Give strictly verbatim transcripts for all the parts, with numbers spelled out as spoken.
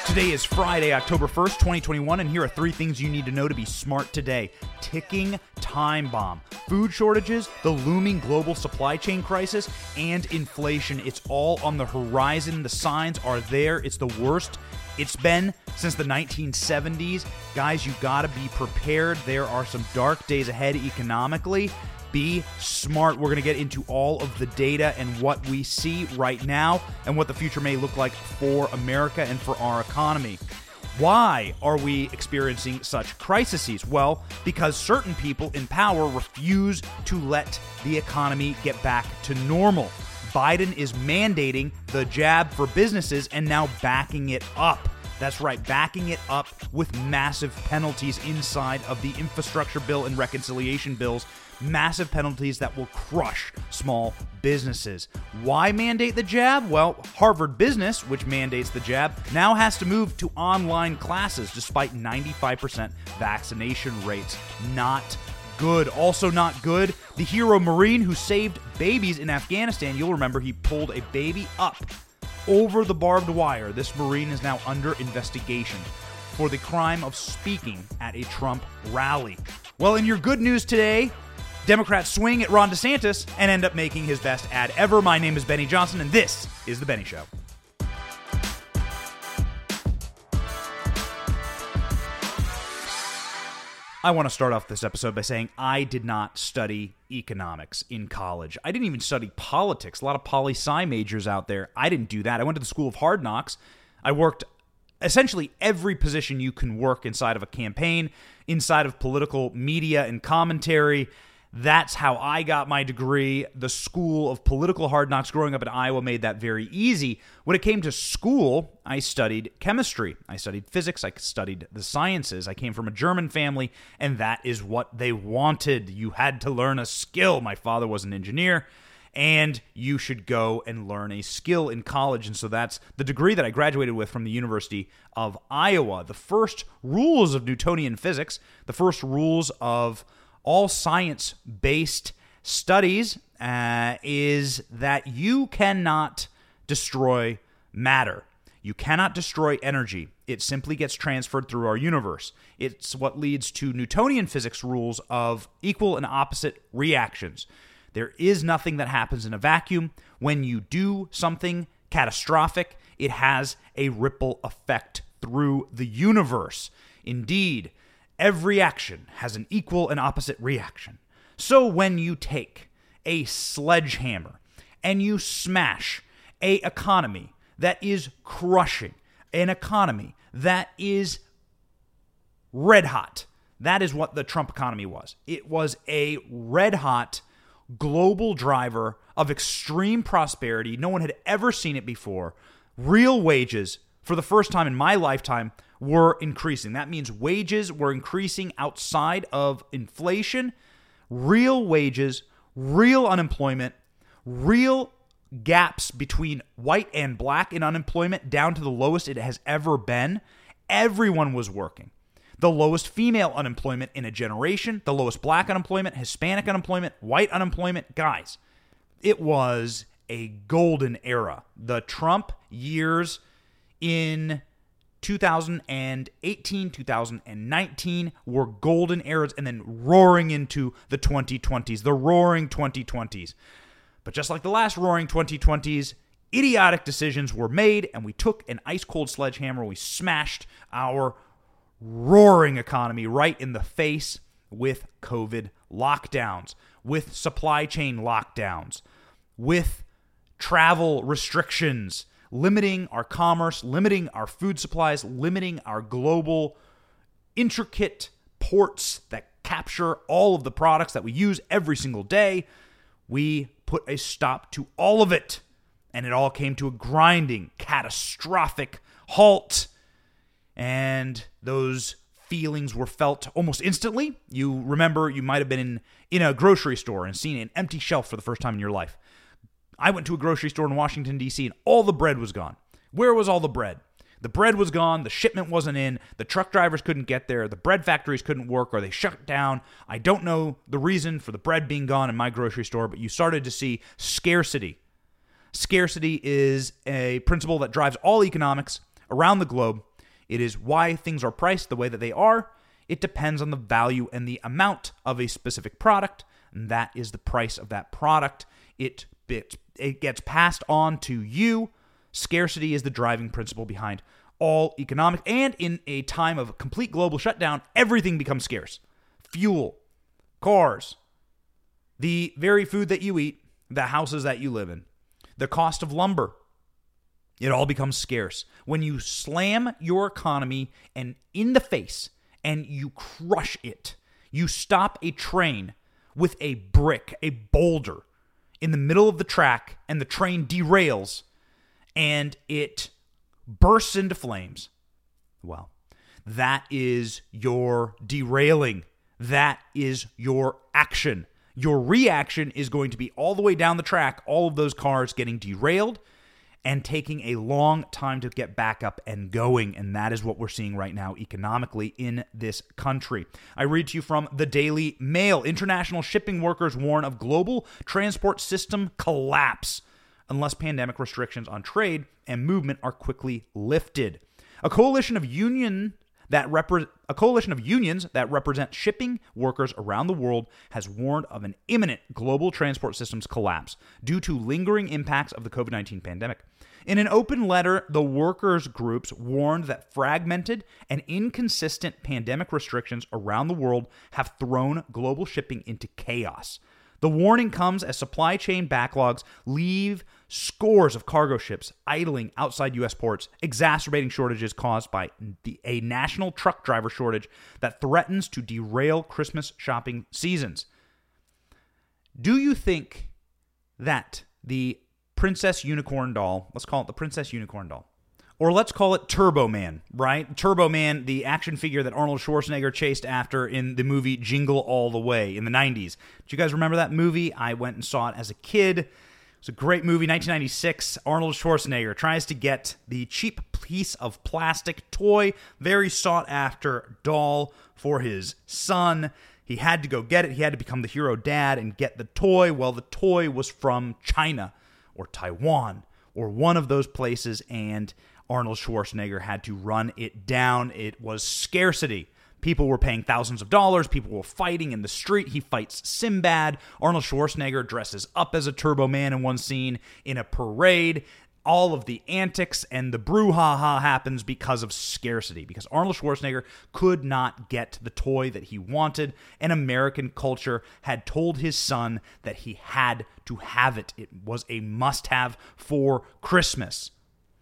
Today is Friday, October first, twenty twenty-one, and here are three things you need to know to be smart today. Ticking time bomb, food shortages, the looming global supply chain crisis, and inflation. It's all on the horizon. The signs are there. It's the worst it's been since the nineteen seventies. Guys, you gotta be prepared. There are some dark days ahead economically. Be smart. We're going to get into all of the data and what we see right now and what the future may look like for America and for our economy. Why are we experiencing such crises? Well, because certain people in power refuse to let the economy get back to normal. Biden is mandating the jab for businesses and now backing it up. That's right, backing it up with massive penalties inside of the infrastructure bill and reconciliation bills. Massive penalties that will crush small businesses. Why mandate the jab? Well, Harvard Business, which mandates the jab, now has to move to online classes despite ninety-five percent vaccination rates. Not good. Also not good, the hero Marine who saved babies in Afghanistan. You'll remember he pulled a baby up over the barbed wire. This Marine is now under investigation for the crime of speaking at a Trump rally. Well, in your good news today, Democrats swing at Ron DeSantis and end up making his best ad ever. My name is Benny Johnson, and this is The Benny Show. I want to start off this episode by saying I did not study economics in college. I didn't even study politics. A lot of poli-sci majors out there. I didn't do that. I went to the School of Hard Knocks. I worked essentially every position you can work inside of a campaign, inside of political media and commentary. That's how I got my degree. The School of Political Hard Knocks growing up in Iowa made that very easy. When it came to school, I studied chemistry. I studied physics. I studied the sciences. I came from a German family, and that is what they wanted. You had to learn a skill. My father was an engineer, and you should go and learn a skill in college. And so that's the degree that I graduated with from the University of Iowa. The first rules of Newtonian physics, the first rules of all science-based studies uh, is that you cannot destroy matter. You cannot destroy energy. It simply gets transferred through our universe. It's what leads to Newtonian physics rules of equal and opposite reactions. There is nothing that happens in a vacuum. When you do something catastrophic, it has a ripple effect through the universe. Indeed, every action has an equal and opposite reaction. So when you take a sledgehammer and you smash a economy that is crushing, an economy that is red hot, that is what the Trump economy was. It was a red hot global driver of extreme prosperity. No one had ever seen it before. Real wages, for the first time in my lifetime, were increasing. That means wages were increasing outside of inflation. Real wages, real unemployment, real gaps between white and black in unemployment down to the lowest it has ever been. Everyone was working. The lowest female unemployment in a generation, the lowest black unemployment, Hispanic unemployment, white unemployment. Guys, it was a golden era. The Trump years in two thousand eighteen, two thousand nineteen were golden eras, and then roaring into the twenty twenties, the roaring twenty twenties. But just like the last roaring twenty twenties, idiotic decisions were made, and we took an ice-cold sledgehammer, we smashed our roaring economy right in the face with COVID lockdowns, with supply chain lockdowns, with travel restrictions, limiting our commerce, limiting our food supplies, limiting our global intricate ports that capture all of the products that we use every single day. We put a stop to all of it, and it all came to a grinding, catastrophic halt. And those feelings were felt almost instantly. You remember you might have been in, in a grocery store and seen an empty shelf for the first time in your life. I went to a grocery store in Washington, D C, and all the bread was gone. Where was all the bread? The bread was gone, the shipment wasn't in, the truck drivers couldn't get there, the bread factories couldn't work, or they shut down. I don't know the reason for the bread being gone in my grocery store, but you started to see scarcity. Scarcity is a principle that drives all economics around the globe. It is why things are priced the way that they are. It depends on the value and the amount of a specific product, and that is the price of that product. It, it, it gets passed on to you. Scarcity is the driving principle behind all economic, and in a time of complete global shutdown, everything becomes scarce. Fuel, cars, the very food that you eat, the houses that you live in, the cost of lumber, it all becomes scarce. When you slam your economy and in the face and you crush it, you stop a train with a brick, a boulder in the middle of the track, and the train derails and it bursts into flames. Well, that is your derailing. That is your action. Your reaction is going to be all the way down the track, all of those cars getting derailed and taking a long time to get back up and going. And that is what we're seeing right now economically in this country. I read to you from the Daily Mail. International shipping workers warn of global transport system collapse unless pandemic restrictions on trade and movement are quickly lifted. A coalition of union that repre- a coalition of unions that represent shipping workers around the world has warned of an imminent global transport systems collapse due to lingering impacts of the covid nineteen pandemic. In an open letter, the workers' groups warned that fragmented and inconsistent pandemic restrictions around the world have thrown global shipping into chaos. The warning comes as supply chain backlogs leave scores of cargo ships idling outside U S ports, exacerbating shortages caused by the, a national truck driver shortage that threatens to derail Christmas shopping seasons. Do you think that the Princess Unicorn doll, let's call it the Princess Unicorn doll, or let's call it Turbo Man, right? Turbo Man, the action figure that Arnold Schwarzenegger chased after in the movie Jingle All the Way in the nineties. Do you guys remember that movie? I went and saw it as a kid. It was a great movie, nineteen ninety-six. Arnold Schwarzenegger tries to get the cheap piece of plastic toy, very sought-after doll for his son. He had to go get it. He had to become the hero dad and get the toy. Well, the toy was from China or Taiwan or one of those places, and Arnold Schwarzenegger had to run it down. It was scarcity. People were paying thousands of dollars. People were fighting in the street. He fights Sinbad. Arnold Schwarzenegger dresses up as a Turbo Man in one scene in a parade. All of the antics and the brouhaha happens because of scarcity, because Arnold Schwarzenegger could not get the toy that he wanted, and American culture had told his son that he had to have it. It was a must-have for Christmas.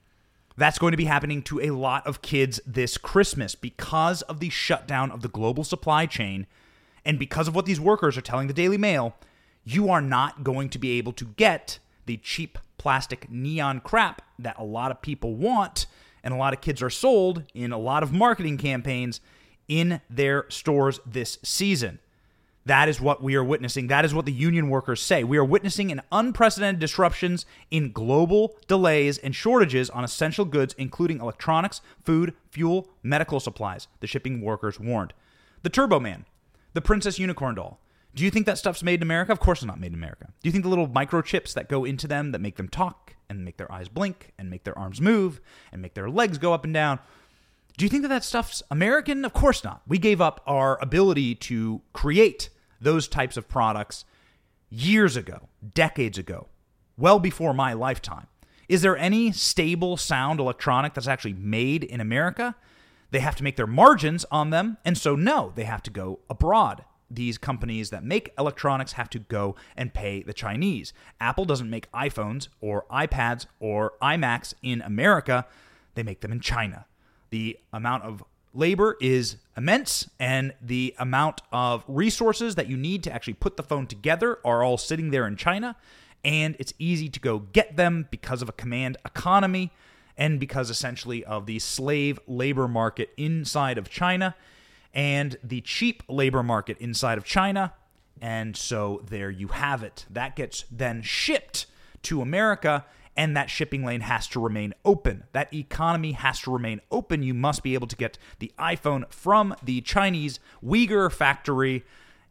That's going to be happening to a lot of kids this Christmas because of the shutdown of the global supply chain, and because of what these workers are telling the Daily Mail. You are not going to be able to get the cheap plastic neon crap that a lot of people want and a lot of kids are sold in a lot of marketing campaigns in their stores this season. That is what we are witnessing. That is what the union workers say. We are witnessing an unprecedented disruptions in global delays and shortages on essential goods, including electronics, food, fuel, medical supplies, the shipping workers warned. The Turbo Man, the Princess Unicorn doll. Do you think that stuff's made in America? Of course it's not made in America. Do you think the little microchips that go into them that make them talk and make their eyes blink and make their arms move and make their legs go up and down, do you think that that stuff's American? Of course not. We gave up our ability to create those types of products years ago, decades ago, well before my lifetime. Is there any stable sound electronic that's actually made in America? They have to make their margins on them, and so no, they have to go abroad. These companies that make electronics have to go and pay the Chinese. Apple doesn't make iPhones or iPads or iMacs in America. They make them in China. The amount of labor is immense, and the amount of resources that you need to actually put the phone together are all sitting there in China, and it's easy to go get them because of a command economy and because essentially of the slave labor market inside of China and the cheap labor market inside of China. And so there you have it. That gets then shipped to America, and that shipping lane has to remain open. That economy has to remain open. You must be able to get the iPhone from the Chinese Uyghur factory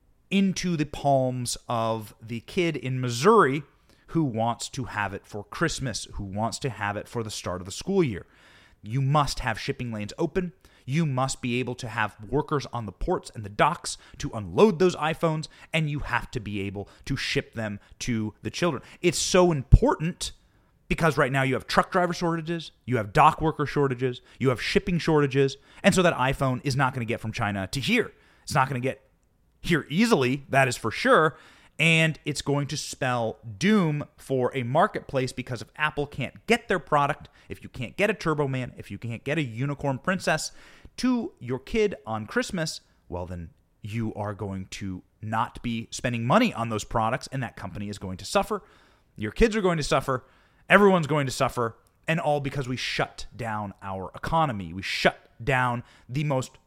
into the palms of the kid in Missouri who wants to have it for Christmas, who wants to have it for the start of the school year. You must have shipping lanes open. You must be able to have workers on the ports and the docks to unload those iPhones, and you have to be able to ship them to the children. It's so important because right now you have truck driver shortages, you have dock worker shortages, you have shipping shortages, and so that iPhone is not going to get from China to here. It's not going to get here easily, that is for sure, and it's going to spell doom for a marketplace because if Apple can't get their product, if you can't get a Turbo Man, if you can't get a Unicorn Princess to your kid on Christmas, well then you are going to not be spending money on those products, and that company is going to suffer. Your kids are going to suffer. Everyone's going to suffer, and all because we shut down our economy. We shut down the most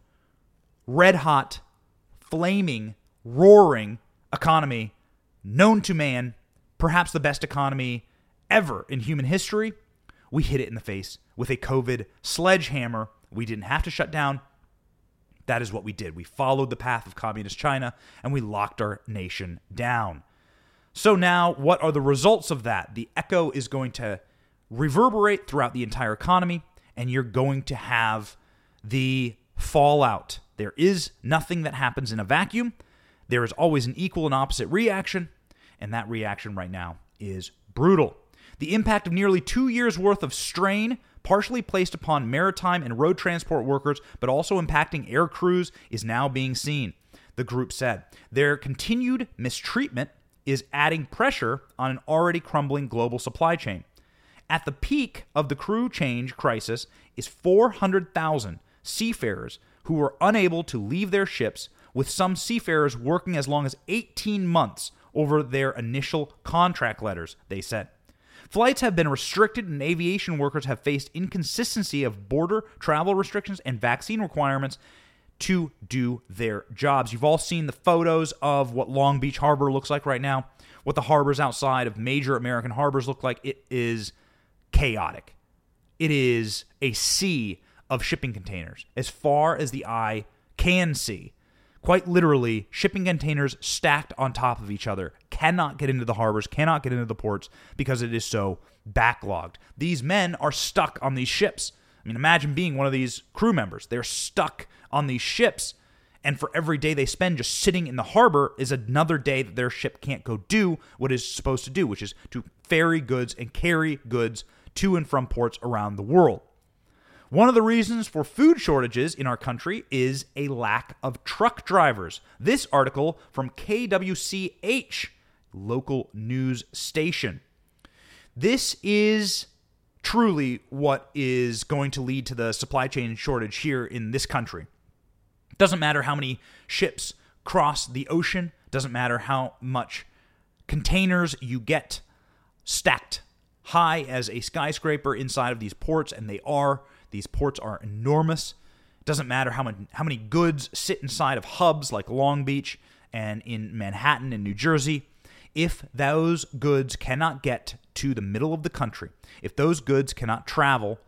red-hot, flaming, roaring economy known to man, perhaps the best economy ever in human history. We hit it in the face with a COVID sledgehammer. We didn't have to shut down. That is what we did. We followed the path of communist China, and we locked our nation down. So now, what are the results of that? The echo is going to reverberate throughout the entire economy, and you're going to have the fallout. There is nothing that happens in a vacuum. There is always an equal and opposite reaction, and that reaction right now is brutal. The impact of nearly two years' worth of strain, partially placed upon maritime and road transport workers, but also impacting air crews, is now being seen, the group said. Their continued mistreatment is adding pressure on an already crumbling global supply chain. At the peak of the crew change crisis is four hundred thousand seafarers who were unable to leave their ships, with some seafarers working as long as eighteen months over their initial contract letters, they said. Flights have been restricted, and aviation workers have faced inconsistency of border travel restrictions and vaccine requirements to do their jobs. You've all seen the photos of what Long Beach Harbor looks like right now, what the harbors outside of major American harbors look like. It is chaotic. It is a sea of shipping containers as far as the eye can see. Quite literally, shipping containers stacked on top of each other cannot get into the harbors, cannot get into the ports because it is so backlogged. These men are stuck on these ships. I mean, imagine being one of these crew members. They're stuck on these ships, and for every day they spend just sitting in the harbor is another day that their ship can't go do what it's supposed to do, which is to ferry goods and carry goods to and from ports around the world. One of the reasons for food shortages in our country is a lack of truck drivers. This article from K W C H, local news station. This is truly what is going to lead to the supply chain shortage here in this country. It doesn't matter how many ships cross the ocean, doesn't matter how much containers you get stacked high as a skyscraper inside of these ports, and they are. These ports are enormous. It doesn't matter how many, how many goods sit inside of hubs like Long Beach and in Manhattan and New Jersey. If those goods cannot get to the middle of the country, if those goods cannot travel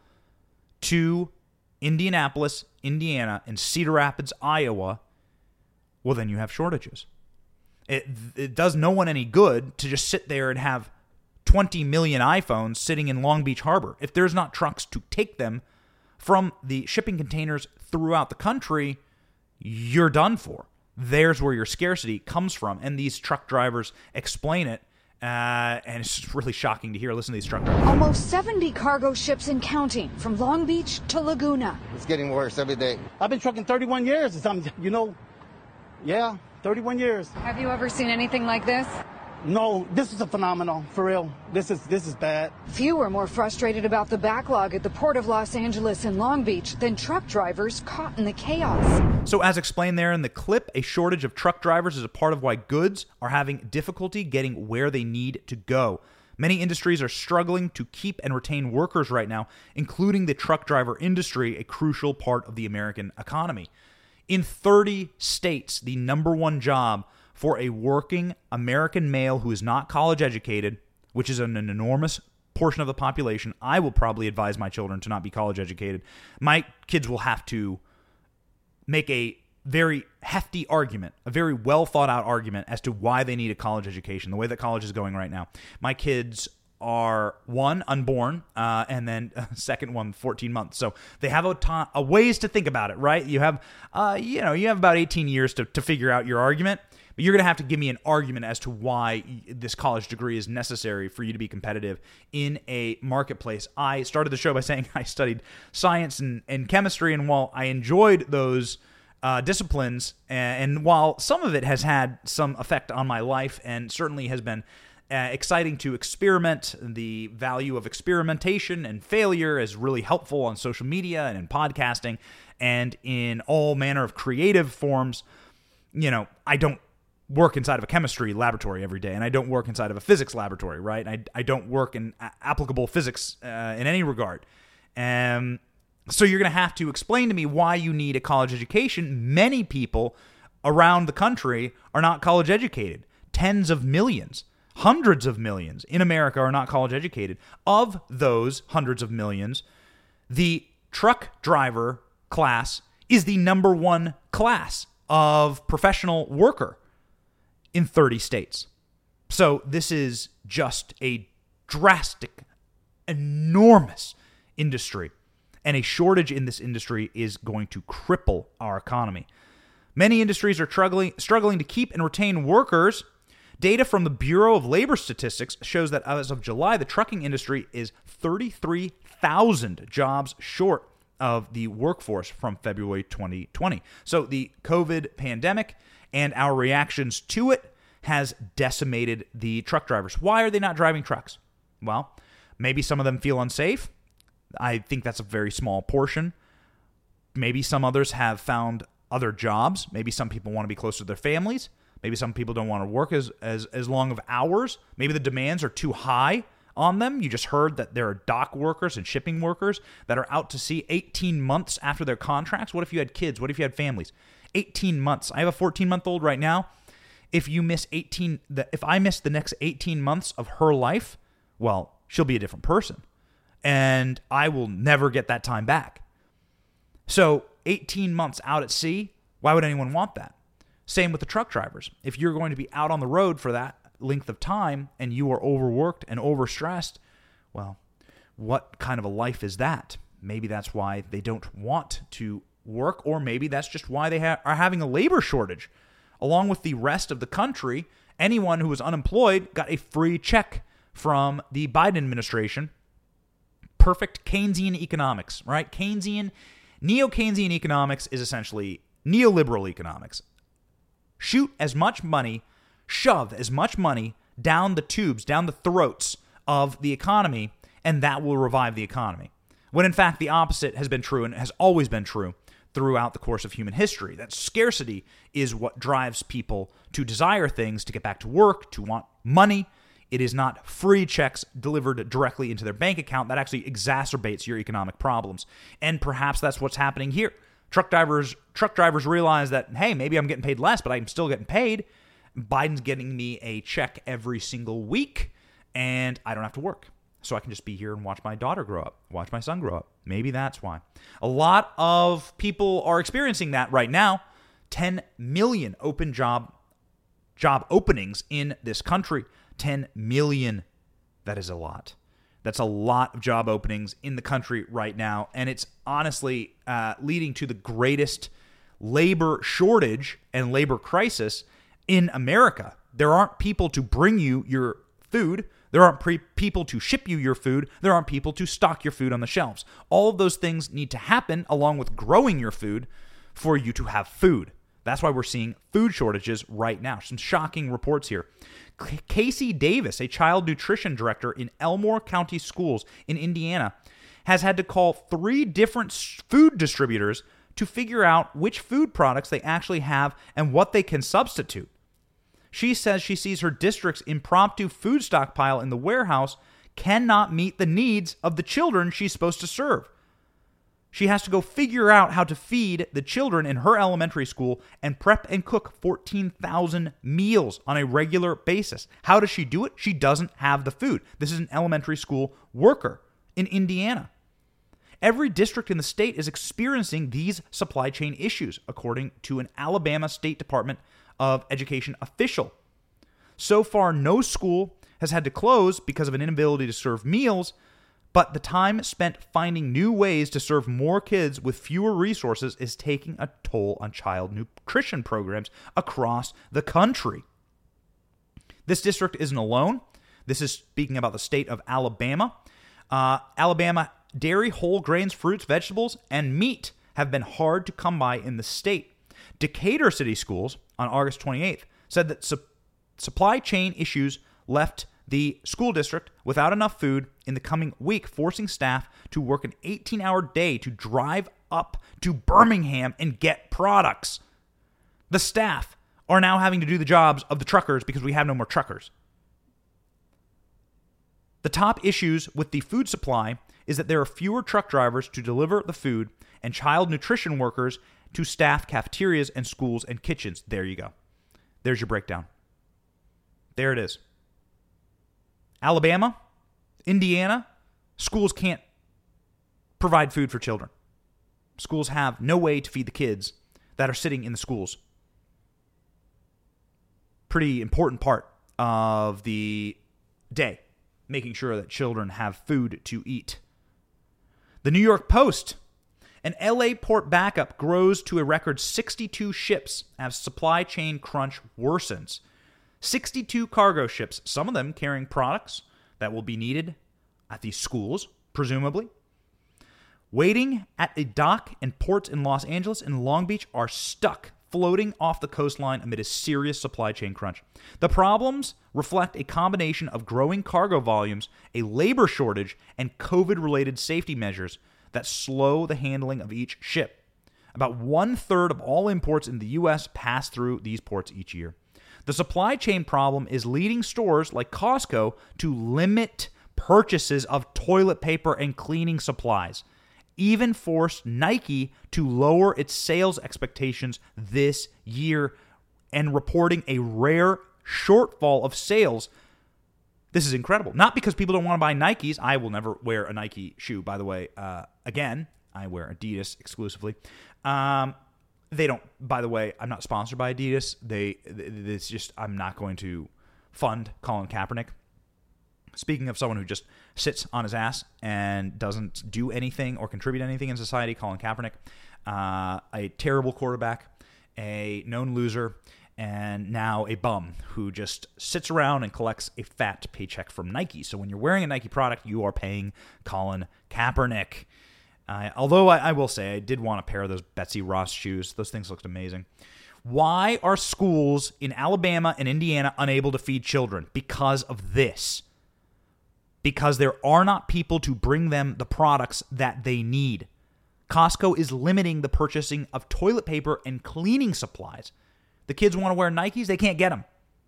to Indianapolis, Indiana, and Cedar Rapids, Iowa, well, then you have shortages. It, it does no one any good to just sit there and have twenty million iPhones sitting in Long Beach Harbor. If there's not trucks to take them from the shipping containers throughout the country, you're done for. There's where your scarcity comes from, and these truck drivers explain it, uh, and it's really shocking to hear. Listen to these truck drivers. Almost seventy cargo ships and counting, from Long Beach to Laguna. It's getting worse every day. I've been trucking thirty-one years or something, you know, yeah, thirty-one years. Have you ever seen anything like this? No, this is a phenomenon, for real. This is this is bad. Few are more frustrated about the backlog at the Port of Los Angeles and Long Beach than truck drivers caught in the chaos. So as explained there in the clip, a shortage of truck drivers is a part of why goods are having difficulty getting where they need to go. Many industries are struggling to keep and retain workers right now, including the truck driver industry, a crucial part of the American economy. In thirty states, the number one job for a working American male who is not college educated, which is an, an enormous portion of the population. I will probably advise my children to not be college educated. My kids will have to make a very hefty argument, a very well thought out argument as to why they need a college education, the way that college is going right now. My kids are one, unborn, uh, and then uh, second one, fourteen months. So they have a, to- a ways to think about it, right? You have, uh, you know, you have about eighteen years to, to figure out your argument, but you're going to have to give me an argument as to why this college degree is necessary for you to be competitive in a marketplace. I started the show by saying I studied science and, and chemistry, and while I enjoyed those Uh, disciplines, and while some of it has had some effect on my life and certainly has been uh, exciting to experiment, the value of experimentation and failure is really helpful on social media and in podcasting and in all manner of creative forms. You know, I don't work inside of a chemistry laboratory every day, and I don't work inside of a physics laboratory, right? I, I don't work in a- applicable physics uh, in any regard. Um So you're going to have to explain to me why you need a college education. Many people around the country are not college educated. Tens of millions, hundreds of millions in America are not college educated. Of those hundreds of millions, the truck driver class is the number one class of professional worker in thirty states. So this is just a drastic, enormous industry. And a shortage in this industry is going to cripple our economy. Many industries are struggling, struggling to keep and retain workers. Data from the Bureau of Labor Statistics shows that as of July, the trucking industry is thirty-three thousand jobs short of the workforce from February twenty twenty. So the COVID pandemic and our reactions to it has decimated the truck drivers. Why are they not driving trucks? Well, maybe some of them feel unsafe. I think that's a very small portion. Maybe some others have found other jobs. Maybe some people want to be closer to their families. Maybe some people don't want to work as, as, as long of hours. Maybe the demands are too high on them. You just heard that there are dock workers and shipping workers that are out to sea eighteen months after their contracts. What if you had kids? What if you had families? eighteen months. I have a fourteen-month-old right now. If you miss eighteen, if I miss the next eighteen months of her life, well, she'll be a different person. And I will never get that time back. So eighteen months out at sea, why would anyone want that? Same with the truck drivers. If you're going to be out on the road for that length of time and you are overworked and overstressed, well, what kind of a life is that? Maybe that's why they don't want to work, or maybe that's just why they ha- are having a labor shortage. Along with the rest of the country, anyone who was unemployed got a free check from the Biden administration. Perfect Keynesian economics, right? Keynesian, neo-Keynesian economics is essentially neoliberal economics. Shoot as much money, shove as much money down the tubes, down the throats of the economy, and that will revive the economy. When in fact the opposite has been true and has always been true throughout the course of human history. That scarcity is what drives people to desire things, to get back to work, to want money. It is not free checks delivered directly into their bank account that actually exacerbates your economic problems. And perhaps that's what's happening here. Truck drivers truck drivers realize that, hey, maybe I'm getting paid less, but I'm still getting paid. Biden's getting me a check every single week, and I don't have to work. So I can just be here and watch my daughter grow up, watch my son grow up. Maybe that's why. A lot of people are experiencing that right now. ten million open job job openings in this country. ten million. That is a lot. That's a lot of job openings in the country right now. And it's honestly uh, leading to the greatest labor shortage and labor crisis in America. There aren't people to bring you your food. There aren't pre- people to ship you your food. There aren't people to stock your food on the shelves. All of those things need to happen along with growing your food for you to have food. That's why we're seeing food shortages right now. Some shocking reports here. Casey Davis, a child nutrition director in Elmore County Schools in Indiana, has had to call three different food distributors to figure out which food products they actually have and what they can substitute. She says she sees her district's impromptu food stockpile in the warehouse cannot meet the needs of the children she's supposed to serve. She has to go figure out how to feed the children in her elementary school and prep and cook fourteen thousand meals on a regular basis. How does she do it? She doesn't have the food. This is an elementary school worker in Indiana. Every district in the state is experiencing these supply chain issues, according to an Alabama State Department of Education official. So far, no school has had to close because of an inability to serve meals, but the time spent finding new ways to serve more kids with fewer resources is taking a toll on child nutrition programs across the country. This district isn't alone. This is speaking about the state of Alabama. Uh, Alabama dairy, whole grains, fruits, vegetables, and meat have been hard to come by in the state. Decatur City Schools on August twenty-eighth said that su- supply chain issues left the school district without enough food in the coming week, forcing staff to work an eighteen-hour day to drive up to Birmingham and get products. The staff are now having to do the jobs of the truckers because we have no more truckers. The top issues with the food supply is that there are fewer truck drivers to deliver the food and child nutrition workers to staff cafeterias and schools and kitchens. There you go. There's your breakdown. There it is. Alabama, Indiana, schools can't provide food for children. Schools have no way to feed the kids that are sitting in the schools. Pretty important part of the day, making sure that children have food to eat. The New York Post, an L A port backup grows to a record sixty-two ships as supply chain crunch worsens. sixty-two cargo ships, some of them carrying products that will be needed at these schools, presumably. Waiting at a dock and ports in Los Angeles and Long Beach are stuck, floating off the coastline amid a serious supply chain crunch. The problems reflect a combination of growing cargo volumes, a labor shortage, and COVID-related safety measures that slow the handling of each ship. About one-third of all imports in the U S pass through these ports each year. The supply chain problem is leading stores like Costco to limit purchases of toilet paper and cleaning supplies, even forced Nike to lower its sales expectations this year and reporting a rare shortfall of sales. This is incredible. Not because people don't want to buy Nikes. I will never wear a Nike shoe, by the way. Uh, again, I wear Adidas exclusively. Um, they don't, by the way, I'm not sponsored by Adidas. They, it's just, I'm not going to fund Colin Kaepernick. Speaking of someone who just sits on his ass and doesn't do anything or contribute anything in society, Colin Kaepernick, uh, a terrible quarterback, a known loser, and now a bum who just sits around and collects a fat paycheck from Nike. So when you're wearing a Nike product, you are paying Colin Kaepernick. Uh, although I, I will say I did want a pair of those Betsy Ross shoes. Those things looked amazing. Why are schools in Alabama and Indiana unable to feed children? Because of this. Because there are not people to bring them the products that they need. Costco is limiting the purchasing of toilet paper and cleaning supplies. The kids want to wear Nikes, they can't get them.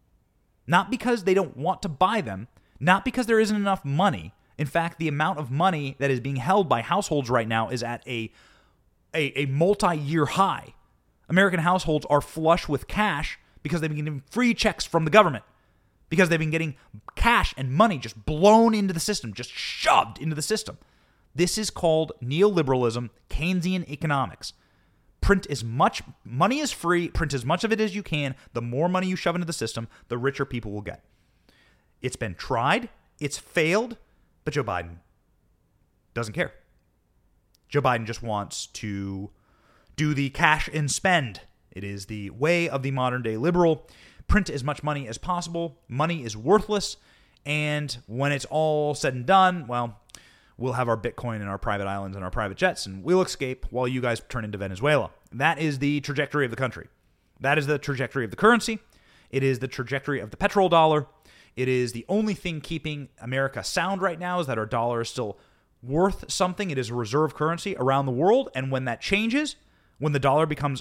Not because they don't want to buy them, not because there isn't enough money. In fact, the amount of money that is being held by households right now is at a, a, a multi-year high. American households are flush with cash because they've been getting free checks from the government. Because they've been getting cash and money just blown into the system, just shoved into the system. This is called neoliberalism, Keynesian economics. Print as much, money is free, print as much of it as you can. The more money you shove into the system, the richer people will get. It's been tried, it's failed, but Joe Biden doesn't care. Joe Biden just wants to do the cash and spend. It is the way of the modern day liberal. Print as much money as possible. Money is worthless. And when it's all said and done, well, we'll have our Bitcoin and our private islands and our private jets, and we'll escape while you guys turn into Venezuela. That is the trajectory of the country. That is the trajectory of the currency. It is the trajectory of the petrol dollar. It is the only thing keeping America sound right now is that our dollar is still worth something. It is a reserve currency around the world. And when that changes, when the dollar becomes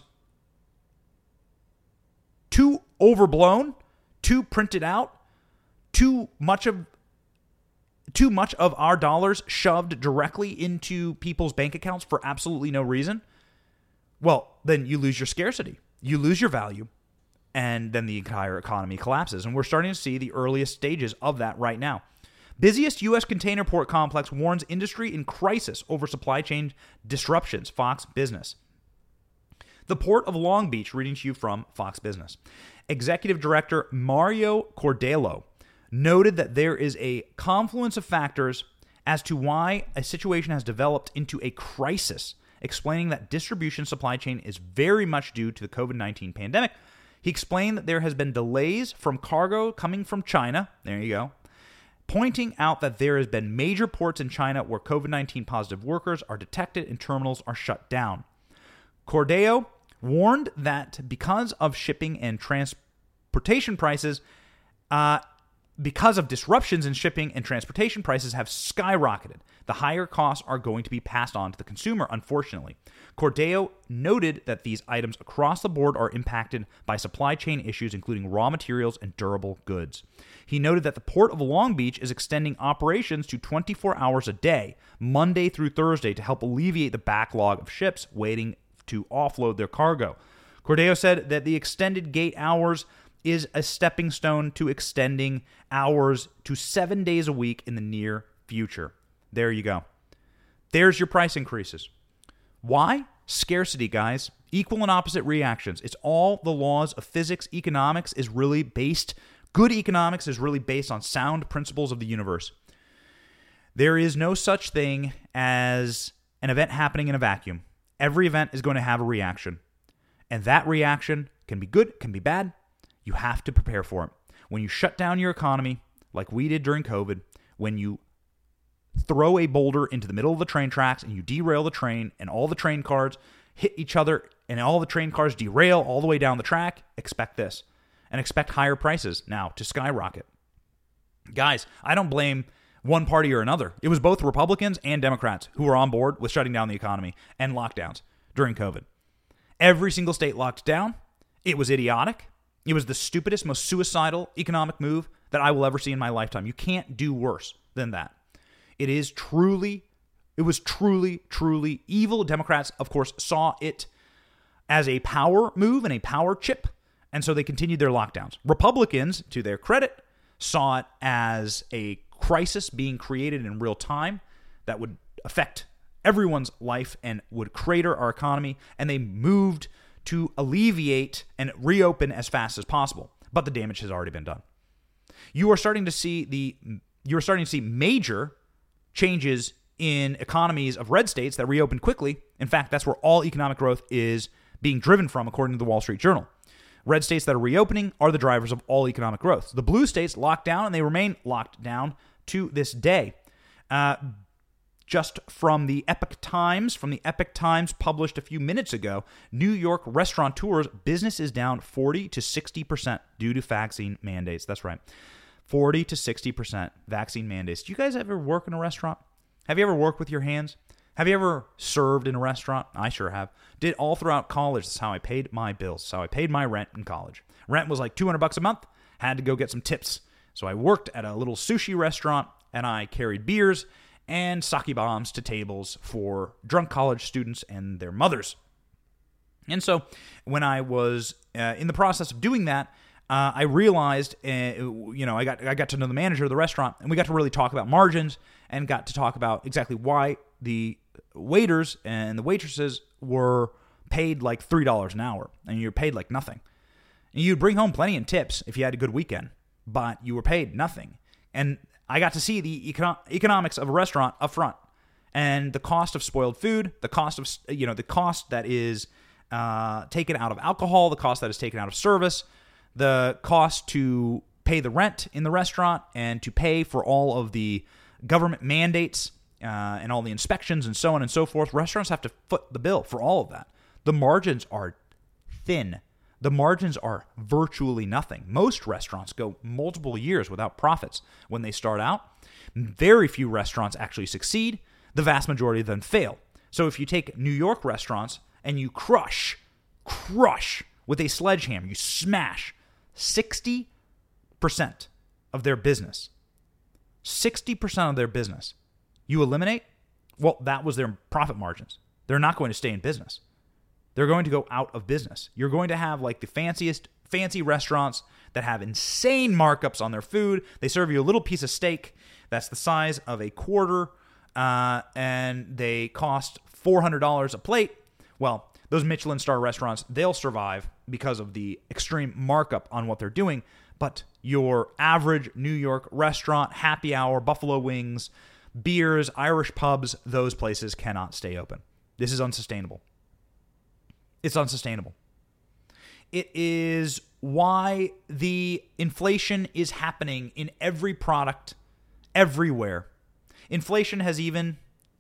too overblown, too printed out, too much of too much of our dollars shoved directly into people's bank accounts for absolutely no reason, well, then you lose your scarcity. You lose your value, and then the entire economy collapses. And we're starting to see the earliest stages of that right now. Busiest U S container port complex warns industry in crisis over supply chain disruptions, Fox Business. The Port of Long Beach, reading to you from Fox Business. Executive Director Mario Cordello noted that there is a confluence of factors as to why a situation has developed into a crisis, explaining that distribution supply chain is very much due to the covid nineteen pandemic. He explained that there has been delays from cargo coming from China, there you go, pointing out that there has been major ports in China where covid nineteen positive workers are detected and terminals are shut down. Cordeo warned that because of shipping and transportation prices, uh, because of disruptions in shipping and transportation, prices have skyrocketed. The higher costs are going to be passed on to the consumer, unfortunately. Cordeo noted that these items across the board are impacted by supply chain issues, including raw materials and durable goods. He noted that the Port of Long Beach is extending operations to twenty-four hours a day, Monday through Thursday, to help alleviate the backlog of ships waiting to offload their cargo. Cordeo said that the extended gate hours is a stepping stone to extending hours to seven days a week in the near future. There you go. There's your price increases. Why? Scarcity, guys. Equal and opposite reactions. It's all the laws of physics. Economics is really based, good economics is really based on sound principles of the universe. There is no such thing as an event happening in a vacuum. Every event is going to have a reaction. And that reaction can be good, can be bad. You have to prepare for it. When you shut down your economy, like we did during COVID, when you throw a boulder into the middle of the train tracks and you derail the train and all the train cars hit each other and all the train cars derail all the way down the track, expect this. And expect higher prices now to skyrocket. Guys, I don't blame one party or another. It was both Republicans and Democrats who were on board with shutting down the economy and lockdowns during COVID. Every single state locked down. It was idiotic. It was the stupidest, most suicidal economic move that I will ever see in my lifetime. You can't do worse than that. It is truly, it was truly, truly evil. Democrats, of course, saw it as a power move and a power chip, and so they continued their lockdowns. Republicans, to their credit, saw it as a crisis being created in real time that would affect everyone's life and would crater our economy, and they moved to alleviate and reopen as fast as possible. But the damage has already been done. You are starting to see the you are starting to see major changes in economies of red states that reopen quickly. In fact, that's where all economic growth is being driven from, according to the Wall Street Journal. Red states that are reopening are the drivers of all economic growth. The blue states locked down, and they remain locked down to this day. Uh, Just from the Epoch Times, from the Epoch Times published a few minutes ago, New York restaurateurs' business is down forty to sixty percent due to vaccine mandates. That's right. forty to sixty percent vaccine mandates. Do you guys ever work in a restaurant? Have you ever worked with your hands? Have you ever served in a restaurant? I sure have. Did all throughout college. That's how I paid my bills. That's how I paid my rent in college. Rent was like two hundred bucks a month. Had to go get some tips. So I worked at a little sushi restaurant, and I carried beers and sake bombs to tables for drunk college students and their mothers. And so when I was uh, in the process of doing that, uh, I realized, uh, you know, I got I got to know the manager of the restaurant, and we got to really talk about margins and got to talk about exactly why the waiters and the waitresses were paid like three dollars an hour, and you're paid like nothing. And you'd bring home plenty in tips if you had a good weekend, but you were paid nothing. And I got to see the econ- economics of a restaurant up front, and the cost of spoiled food, the cost of, you know, the cost that is uh, taken out of alcohol, the cost that is taken out of service, the cost to pay the rent in the restaurant, and to pay for all of the government mandates uh, and all the inspections and so on and so forth. Restaurants have to foot the bill for all of that. The margins are thin. The margins are virtually nothing. Most restaurants go multiple years without profits when they start out. Very few restaurants actually succeed. The vast majority of them fail. So if you take New York restaurants and you crush, crush with a sledgehammer, you smash sixty percent of their business, sixty percent of their business, you eliminate, well, that was their profit margins. They're not going to stay in business. They're going to go out of business. You're going to have like the fanciest, fancy restaurants that have insane markups on their food. They serve you a little piece of steak that's the size of a quarter, uh, and they cost four hundred dollars a plate. Well, those Michelin star restaurants, they'll survive because of the extreme markup on what they're doing, but your average New York restaurant, happy hour, Buffalo Wings, beers, Irish pubs, those places cannot stay open. This is unsustainable. It's unsustainable. It is why the inflation is happening in every product, everywhere. Inflation has even,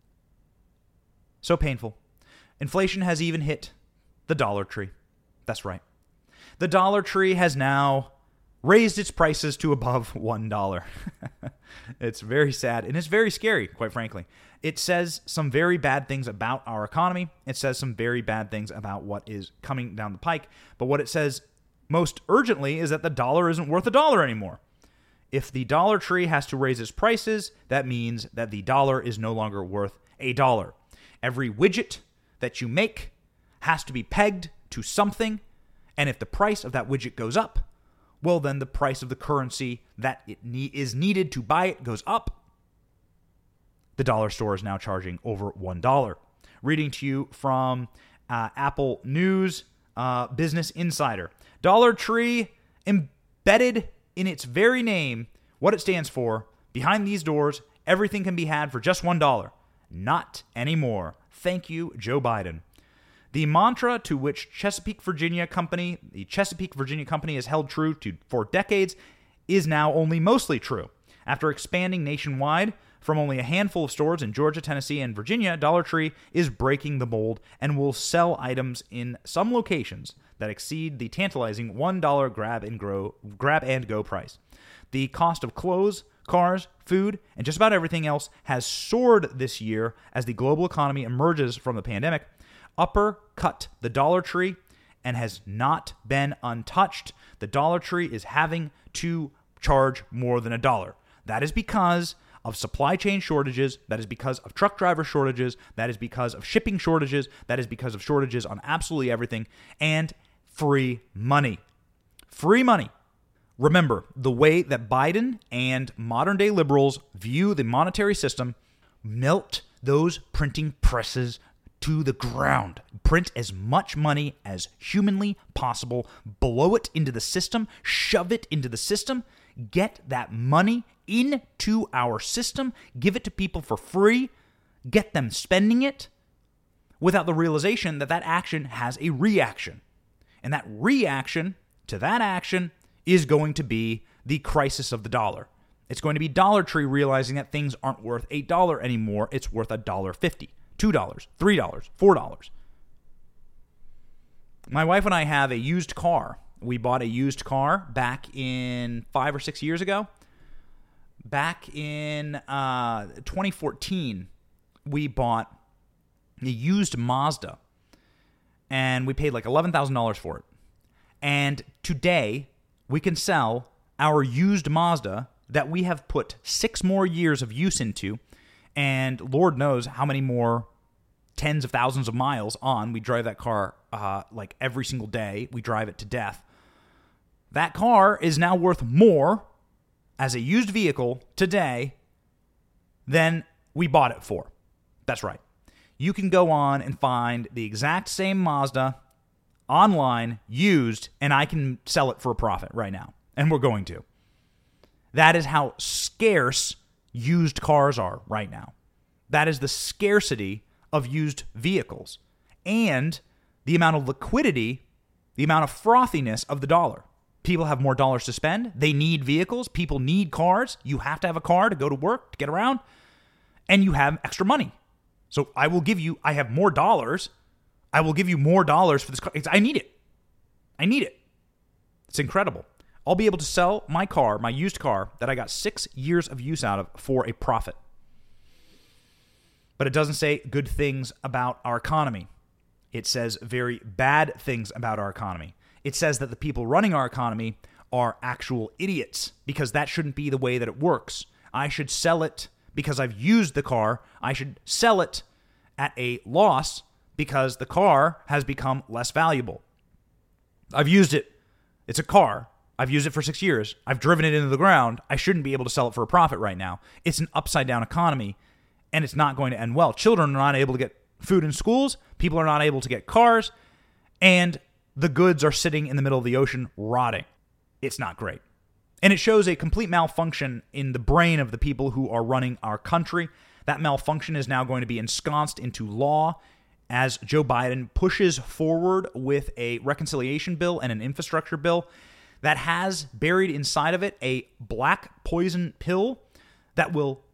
so painful, inflation has even hit the Dollar Tree. That's right. The Dollar Tree has now raised its prices to above one dollar. It's very sad, and it's very scary, quite frankly. It says some very bad things about our economy. It says some very bad things about what is coming down the pike. But what it says most urgently is that the dollar isn't worth a dollar anymore. If the Dollar Tree has to raise its prices, that means that the dollar is no longer worth a dollar. Every widget that you make has to be pegged to something, and if the price of that widget goes up, well, then the price of the currency that it ne- is needed to buy it goes up. The dollar store is now charging over one dollar. Reading to you from uh, Apple News, uh, Business Insider. Dollar Tree, embedded in its very name, what it stands for, behind these doors, everything can be had for just one dollar. Not anymore. Thank you, Joe Biden. The mantra to which Chesapeake, Virginia company, the Chesapeake, Virginia company has held true to for decades is now only mostly true. After expanding nationwide from only a handful of stores in Georgia, Tennessee, and Virginia, Dollar Tree is breaking the mold and will sell items in some locations that exceed the tantalizing one dollar grab and grow, grab and go price. The cost of clothes, cars, food, and just about everything else has soared this year as the global economy emerges from the pandemic. Uppercut the Dollar Tree and has not been untouched. The Dollar Tree is having to charge more than a dollar. That is because of supply chain shortages. That is because of truck driver shortages. That is because of shipping shortages. That is because of shortages on absolutely everything. And free money. Free money. Remember, the way that Biden and modern-day liberals view the monetary system, melt those printing presses to the ground. Print as much money as humanly possible. Blow it into the system. Shove it into the system. Get that money into our system. Give it to people for free. Get them spending it without the realization that that action has a reaction. And that reaction to that action is going to be the crisis of the dollar. It's going to be Dollar Tree realizing that things aren't worth a dollar anymore. It's worth a dollar fifty. two dollars, three dollars, four dollars. My wife and I have a used car. We bought a used car back in five or six years ago. Back in uh, twenty fourteen, we bought a used Mazda, and we paid like eleven thousand dollars for it. And today, we can sell our used Mazda that we have put six more years of use into, and Lord knows how many more tens of thousands of miles on. We drive that car uh, like every single day. We drive it to death. That car is now worth more as a used vehicle today than we bought it for. That's right. You can go on and find the exact same Mazda online, used, and I can sell it for a profit right now. And we're going to. That is how scarce used cars are right now. That is the scarcity of used vehicles and the amount of liquidity, the amount of frothiness of the dollar. People have more dollars to spend. They need vehicles. People need cars. You have to have a car to go to work, to get around, and you have extra money. So I will give you, I have more dollars. I will give you more dollars for this car. It's, I need it. I need it. It's incredible. I'll be able to sell my car, my used car, that I got six years of use out of for a profit. But it doesn't say good things about our economy. It says very bad things about our economy. It says that the people running our economy are actual idiots because that shouldn't be the way that it works. I should sell it because I've used the car. I should sell it at a loss because the car has become less valuable. I've used it. It's a car. I've used it for six years. I've driven it into the ground. I shouldn't be able to sell it for a profit right now. It's an upside-down economy, and it's not going to end well. Children are not able to get food in schools. People are not able to get cars, and the goods are sitting in the middle of the ocean rotting. It's not great. And it shows a complete malfunction in the brain of the people who are running our country. That malfunction is now going to be ensconced into law as Joe Biden pushes forward with a reconciliation bill and an infrastructure bill that has buried inside of it a black poison pill that will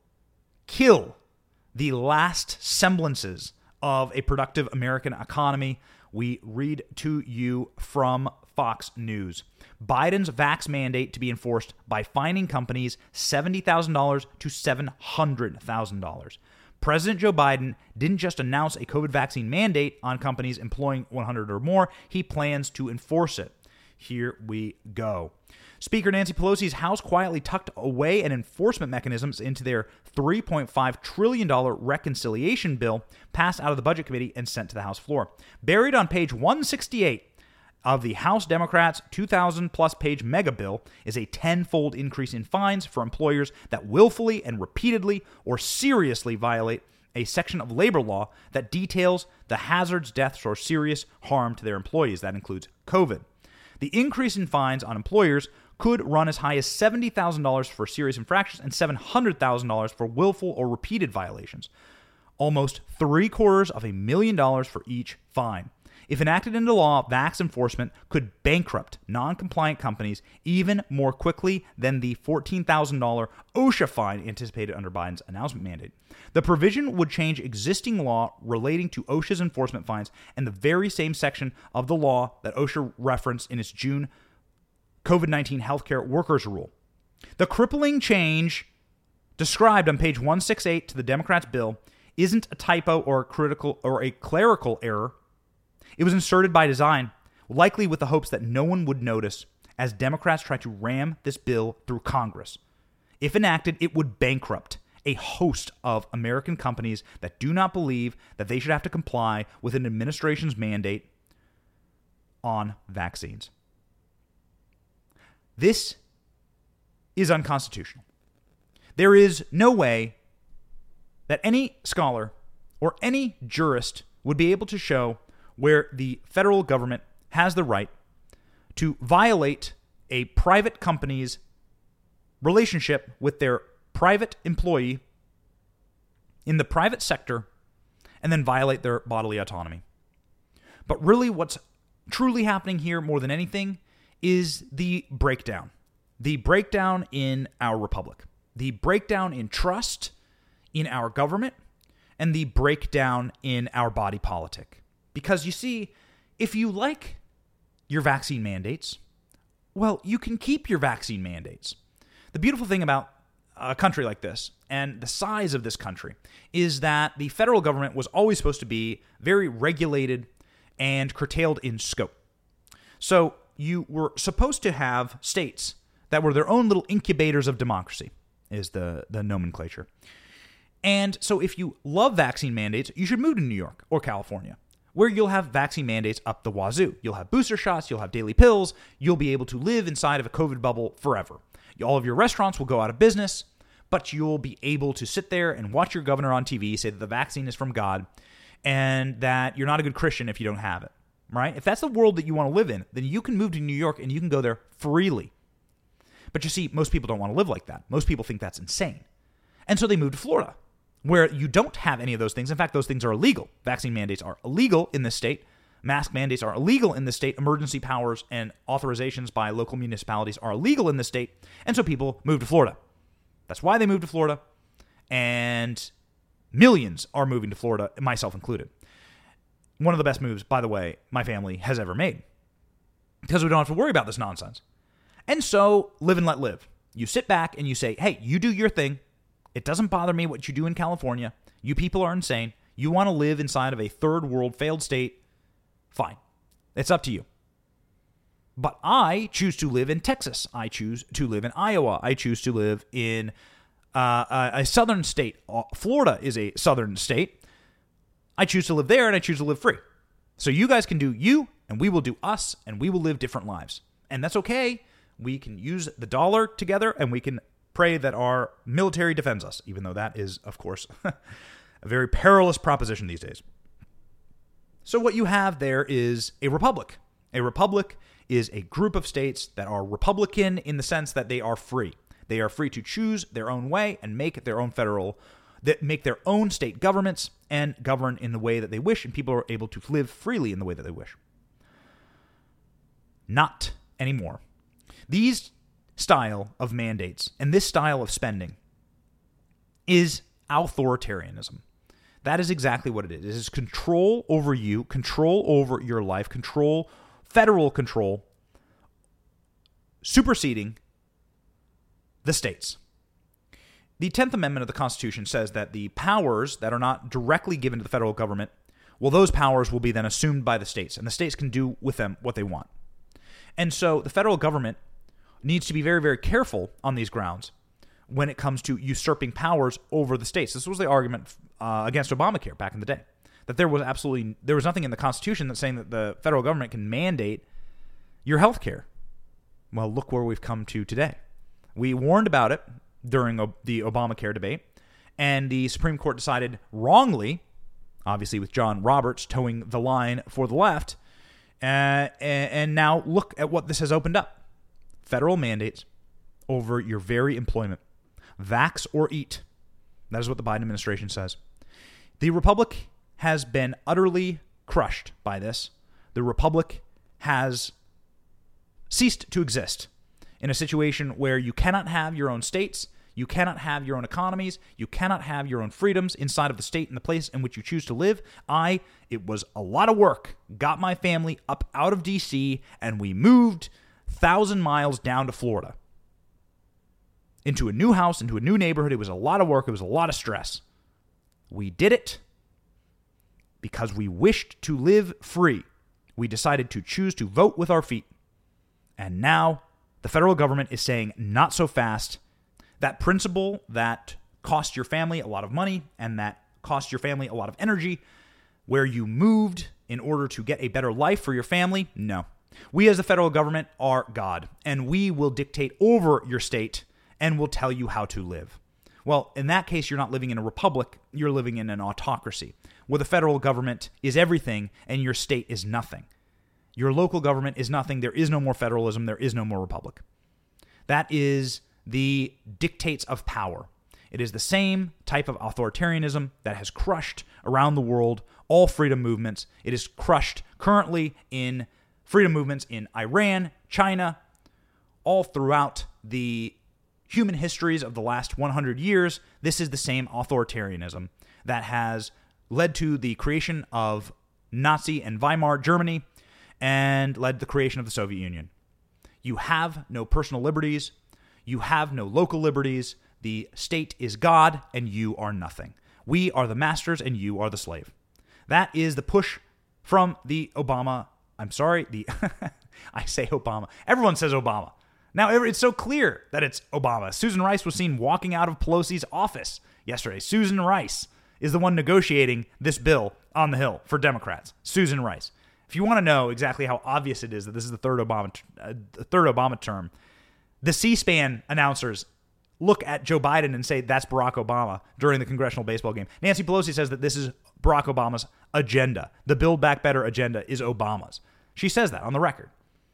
kill the last semblances of a productive American economy. We read to you from Fox News. Biden's vax mandate to be enforced by fining companies seventy thousand dollars to seven hundred thousand dollars. President Joe Biden didn't just announce a COVID vaccine mandate on companies employing one hundred or more, he plans to enforce it. Here we go. Speaker Nancy Pelosi's House quietly tucked away an enforcement mechanisms into their three point five trillion dollars reconciliation bill passed out of the Budget Committee and sent to the House floor. Buried on page one sixty-eight of the House Democrats' two thousand plus page mega bill is a tenfold increase in fines for employers that willfully and repeatedly or seriously violate a section of labor law that details the hazards, deaths, or serious harm to their employees. That includes COVID. The increase in fines on employers could run as high as seventy thousand dollars for serious infractions and seven hundred thousand dollars for willful or repeated violations. Almost three quarters of a million dollars for each fine. If enacted into law, vax enforcement could bankrupt non-compliant companies even more quickly than the fourteen thousand dollars OSHA fine anticipated under Biden's announcement mandate. The provision would change existing law relating to OSHA's enforcement fines and the very same section of the law that OSHA referenced in its June COVID nineteen healthcare workers rule. The crippling change described on page one sixty-eight to the Democrats' bill isn't a typo or a critical or a clerical error. It was inserted by design, likely with the hopes that no one would notice as Democrats try to ram this bill through Congress. If enacted, it would bankrupt a host of American companies that do not believe that they should have to comply with an administration's mandate on vaccines. This is unconstitutional. There is no way that any scholar or any jurist would be able to show where the federal government has the right to violate a private company's relationship with their private employee in the private sector and then violate their bodily autonomy. But really what's truly happening here more than anything is the breakdown. The breakdown in our republic. The breakdown in trust in our government and the breakdown in our body politic. Because you see, if you like your vaccine mandates, well, you can keep your vaccine mandates. The beautiful thing about a country like this and the size of this country is that the federal government was always supposed to be very regulated and curtailed in scope. So you were supposed to have states that were their own little incubators of democracy, is the, the nomenclature. And so if you love vaccine mandates, you should move to New York or California, where you'll have vaccine mandates up the wazoo. You'll have booster shots, you'll have daily pills, you'll be able to live inside of a COVID bubble forever. All of your restaurants will go out of business, but you'll be able to sit there and watch your governor on T V say that the vaccine is from God and that you're not a good Christian if you don't have it, right? If that's the world that you want to live in, then you can move to New York and you can go there freely. But you see, most people don't want to live like that. Most people think that's insane. And so they move to Florida, where you don't have any of those things. In fact, those things are illegal. Vaccine mandates are illegal in this state. Mask mandates are illegal in this state. Emergency powers and authorizations by local municipalities are illegal in this state. And so people move to Florida. That's why they move to Florida. And millions are moving to Florida, myself included. One of the best moves, by the way, my family has ever made. Because we don't have to worry about this nonsense. And so, live and let live. You sit back and you say, hey, you do your thing. It doesn't bother me what you do in California. You people are insane. You want to live inside of a third world failed state. Fine. It's up to you. But I choose to live in Texas. I choose to live in Iowa. I choose to live in uh, a, a southern state. Florida is a southern state. I choose to live there and I choose to live free. So you guys can do you and we will do us and we will live different lives. And that's okay. We can use the dollar together and we can pray that our military defends us, even though that is, of course, a very perilous proposition these days. So what you have there is a republic. A republic is a group of states that are Republican in the sense that they are free. They are free to choose their own way and make their own federal, that make their own state governments and govern in the way that they wish, and people are able to live freely in the way that they wish. Not anymore. These style of mandates and this style of spending is authoritarianism. That is exactly what it is. It is control over you, control over your life, control, federal control, superseding the states. The tenth Amendment of the Constitution says that the powers that are not directly given to the federal government, well, those powers will be then assumed by the states, and the states can do with them what they want. And so the federal government needs to be very, very careful on these grounds when it comes to usurping powers over the states. This was the argument uh, against Obamacare back in the day, that there was absolutely there was nothing in the Constitution that's saying that the federal government can mandate your health care. Well, look where we've come to today. We warned about it during the Obamacare debate, and the Supreme Court decided wrongly, obviously with John Roberts towing the line for the left, uh, and now look at what this has opened up. Federal mandates over your very employment. Vax or eat. That is what the Biden administration says. The Republic has been utterly crushed by this. The Republic has ceased to exist in a situation where you cannot have your own states, you cannot have your own economies, you cannot have your own freedoms inside of the state and the place in which you choose to live. I, it was a lot of work, got my family up out of D C, and we moved one thousand miles down to Florida. Into a new house, into a new neighborhood. It was a lot of work, it was a lot of stress. We did it because we wished to live free. We decided to choose to vote with our feet. And now the federal government is saying, not so fast. That principle that cost your family a lot of money and that cost your family a lot of energy, where you moved in order to get a better life for your family, no. We as the federal government are God, and we will dictate over your state and will tell you how to live. Well, in that case, you're not living in a republic, you're living in an autocracy, where the federal government is everything and your state is nothing. Your local government is nothing. There is no more federalism. There is no more republic. That is the dictates of power. It is the same type of authoritarianism that has crushed around the world all freedom movements. It is crushed currently in freedom movements in Iran, China, all throughout the human histories of the last one hundred years. This is the same authoritarianism that has led to the creation of Nazi and Weimar Germany and led to the creation of the Soviet Union. You have no personal liberties. You have no local liberties. The state is God, and you are nothing. We are the masters, and you are the slave. That is the push from the Obama. I'm sorry, the I say Obama. Everyone says Obama. Now, it's so clear that it's Obama. Susan Rice was seen walking out of Pelosi's office yesterday. Susan Rice is the one negotiating this bill on the Hill for Democrats. Susan Rice. If you want to know exactly how obvious it is that this is the third Obama, uh, third Obama term, the C-SPAN announcers look at Joe Biden and say that's Barack Obama during the congressional baseball game. Nancy Pelosi says that this is Barack Obama's agenda. The Build Back Better agenda is Obama's. She says that on the record.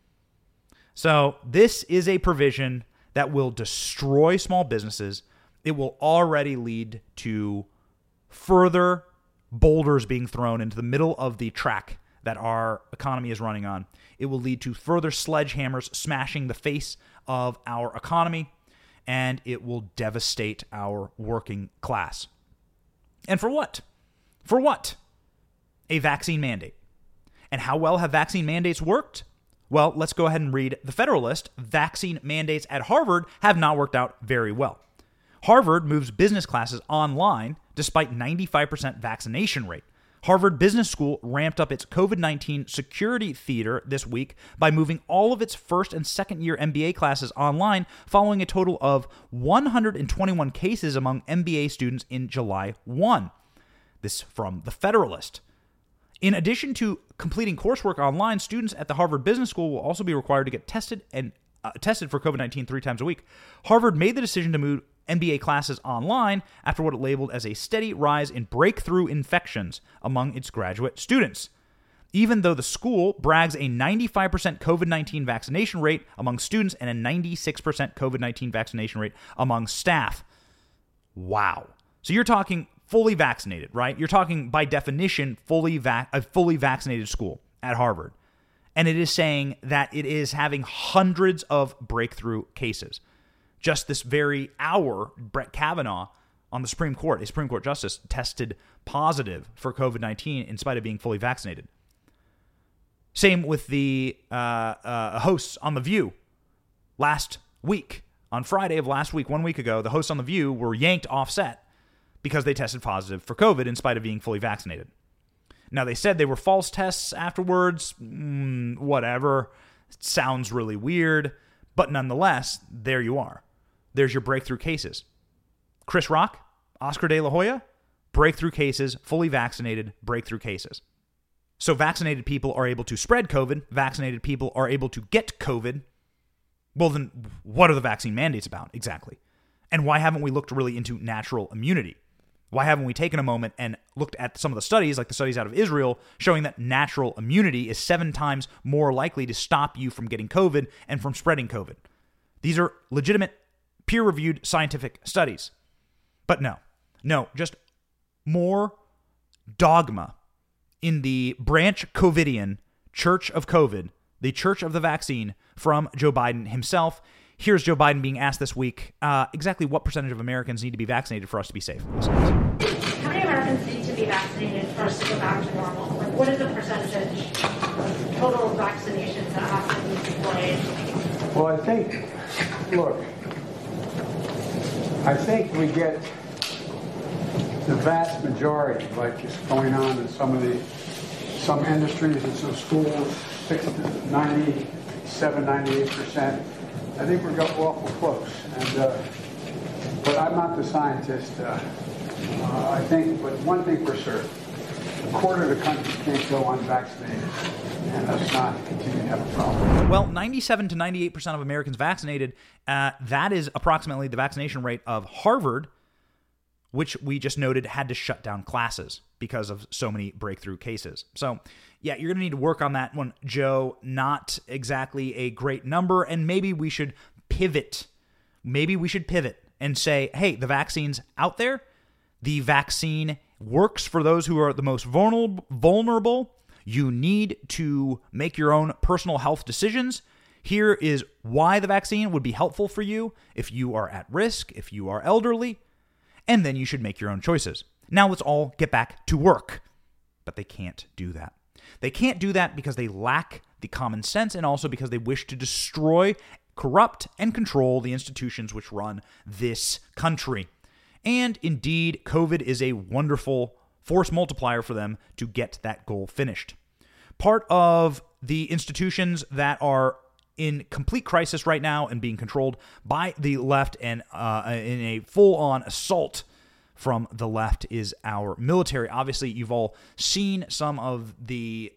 So this is a provision that will destroy small businesses. It will already lead to further boulders being thrown into the middle of the track that our economy is running on. It will lead to further sledgehammers smashing the face of our economy, and it will devastate our working class. And for what? For what? A vaccine mandate. And how well have vaccine mandates worked? Well, let's go ahead and read the Federalist. Vaccine mandates at Harvard have not worked out very well. Harvard moves business classes online despite ninety-five percent vaccination rate. Harvard Business School ramped up its COVID nineteen security theater this week by moving all of its first and second year M B A classes online following a total of one hundred twenty-one cases among M B A students in July first. This from the Federalist. In addition to completing coursework online, students at the Harvard Business School will also be required to get tested and uh, tested for COVID nineteen three times a week. Harvard made the decision to move M B A classes online after what it labeled as a steady rise in breakthrough infections among its graduate students. even though the school brags a ninety-five percent COVID nineteen vaccination rate among students and a ninety-six percent COVID nineteen vaccination rate among staff. Wow. So you're talking fully vaccinated, right? You're talking, by definition, fully vac- a fully vaccinated school at Harvard. And it is saying that it is having hundreds of breakthrough cases. Just this very hour, Brett Kavanaugh on the Supreme Court, a Supreme Court justice, tested positive for COVID nineteen in spite of being fully vaccinated. Same with the uh, uh, hosts on The View last week. On Friday of last week, one week ago, the hosts on The View were yanked off set because they tested positive for COVID in spite of being fully vaccinated. Now, they said they were false tests afterwards. Mm, whatever. It sounds really weird. But nonetheless, there you are. There's your breakthrough cases. Chris Rock, Oscar De La Hoya, breakthrough cases, fully vaccinated breakthrough cases. So vaccinated people are able to spread COVID. Vaccinated people are able to get COVID. Well, then what are the vaccine mandates about exactly? And why haven't we looked really into natural immunity? Why haven't we taken a moment and looked at some of the studies, like the studies out of Israel, showing that natural immunity is seven times more likely to stop you from getting COVID and from spreading COVID? These are legitimate, peer-reviewed scientific studies. But no, no, just more dogma in the Branch Covidian Church of COVID, the Church of the Vaccine, from Joe Biden himself. Here's Joe Biden being asked this week uh, exactly what percentage of Americans need to be vaccinated for us to be safe. Listen. How many Americans need to be vaccinated for us to go back to normal? Like, what is the percentage of total vaccinations that have to be deployed? Well, I think, look, I think we get the vast majority, like is going on in some of the, some industries and some schools, sixty, ninety-seven, ninety-eight percent. I think we're awful close, and uh, but I'm not the scientist. Uh, uh, I think, but one thing for certain, a quarter of the country can't go unvaccinated, and us not continue to have a problem. Well, ninety-seven to ninety-eight percent of Americans vaccinated, uh, that is approximately the vaccination rate of Harvard, which we just noted had to shut down classes because of so many breakthrough cases. So, yeah, you're going to need to work on that one, Joe. Not exactly a great number, and maybe we should pivot. Maybe we should pivot and say, hey, the vaccine's out there. The vaccine works for those who are the most vulnerable. You need to make your own personal health decisions. Here is why the vaccine would be helpful for you if you are at risk, if you are elderly, and then you should make your own choices. Now let's all get back to work. But they can't do that. They can't do that because they lack the common sense and also because they wish to destroy, corrupt, and control the institutions which run this country. And indeed, COVID is a wonderful force multiplier for them to get that goal finished. Part of the institutions that are in complete crisis right now and being controlled by the left and uh, in a full-on assault from the left is our military. Obviously, you've all seen some of the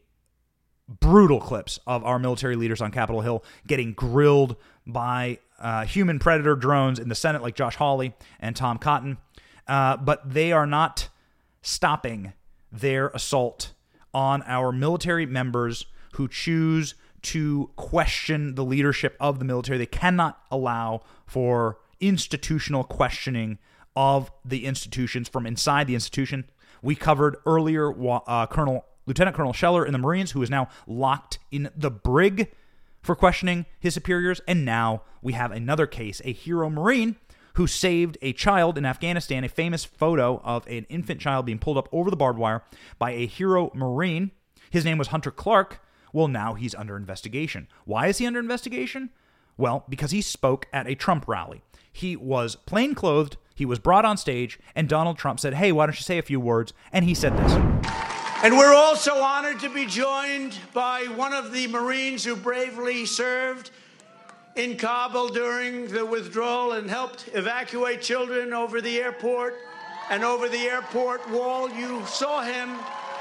brutal clips of our military leaders on Capitol Hill getting grilled by uh, human predator drones in the Senate, like Josh Hawley and Tom Cotton. Uh, but they are not stopping their assault on our military members who choose to question the leadership of the military. They cannot allow for institutional questioning of the institutions from inside the institution. We covered earlier uh, Colonel Lieutenant Colonel Scheller in the Marines, who is now locked in the brig for questioning his superiors. And now we have another case, a hero Marine who saved a child in Afghanistan, a famous photo of an infant child being pulled up over the barbed wire by a hero Marine. His name was Hunter Clark. Well, now he's under investigation. Why is he under investigation? Well, because he spoke at a Trump rally. He was plain-clothed, he was brought on stage, and Donald Trump said, hey, why don't you say a few words? And he said this. And we're also honored to be joined by one of the Marines who bravely served in Kabul during the withdrawal and helped evacuate children over the airport and over the airport wall. You saw him.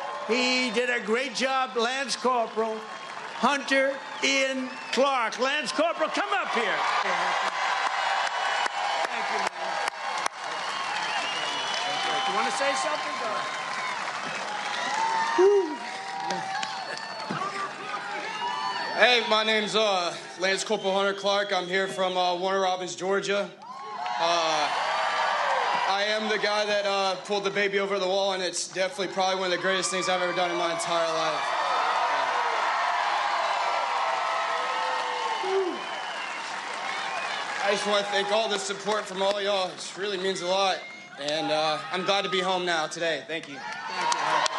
He did a great job, Lance Corporal Hunter Ian Clark. Lance Corporal, come up here. Thank you, man. You want to say something? Go ahead. Hey, my name's uh, Lance Corporal Hunter Clark. I'm here from uh, Warner Robins, Georgia. Uh, I am the guy that uh, pulled the baby over the wall, and it's definitely probably one of the greatest things I've ever done in my entire life. Uh, I just want to thank all the support from all y'all. It really means a lot, and uh, I'm glad to be home now today. Thank you. Thank you.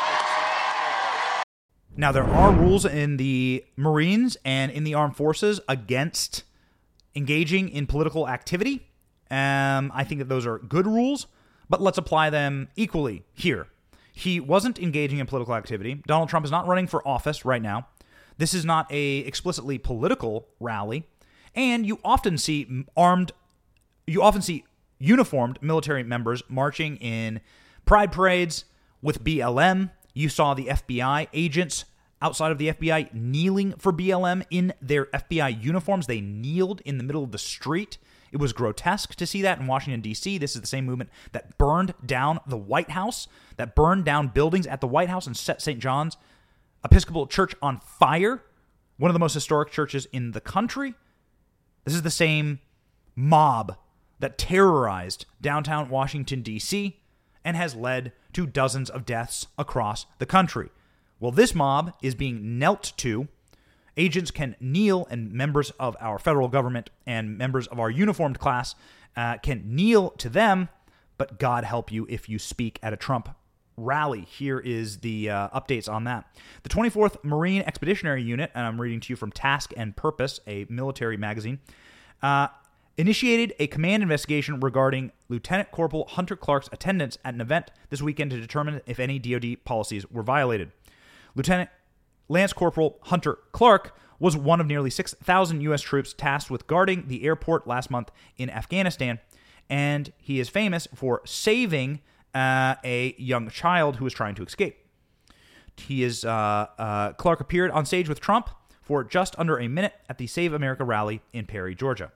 Now, there are rules in the Marines and in the armed forces against engaging in political activity. Um, I think that those are good rules, but let's apply them equally here. He wasn't engaging in political activity. Donald Trump is not running for office right now. This is not a explicitly political rally, and you often see armed, you often see uniformed military members marching in pride parades with B L M. You saw the F B I agents outside of the F B I kneeling for B L M in their F B I uniforms. They kneeled in the middle of the street. It was grotesque to see that in Washington, D C. This is the same movement that burned down the White House, that burned down buildings at the White House and set Saint John's Episcopal Church on fire, one of the most historic churches in the country. This is the same mob that terrorized downtown Washington, D C, and has led to dozens of deaths across the country. Well, this mob is being knelt to. Agents can kneel, and members of our federal government and members of our uniformed class uh, can kneel to them, but God help you if you speak at a Trump rally. Here is the uh, updates on that. The twenty-fourth Marine Expeditionary Unit, and I'm reading to you from Task and Purpose, a military magazine, uh, initiated a command investigation regarding Lieutenant Corporal Hunter Clark's attendance at an event this weekend to determine if any D O D policies were violated. Lieutenant Lance Corporal Hunter Clark was one of nearly six thousand U S troops tasked with guarding the airport last month in Afghanistan, and he is famous for saving uh, a young child who was trying to escape. He is uh, uh, Clark appeared on stage with Trump for just under a minute at the Save America rally in Perry, Georgia.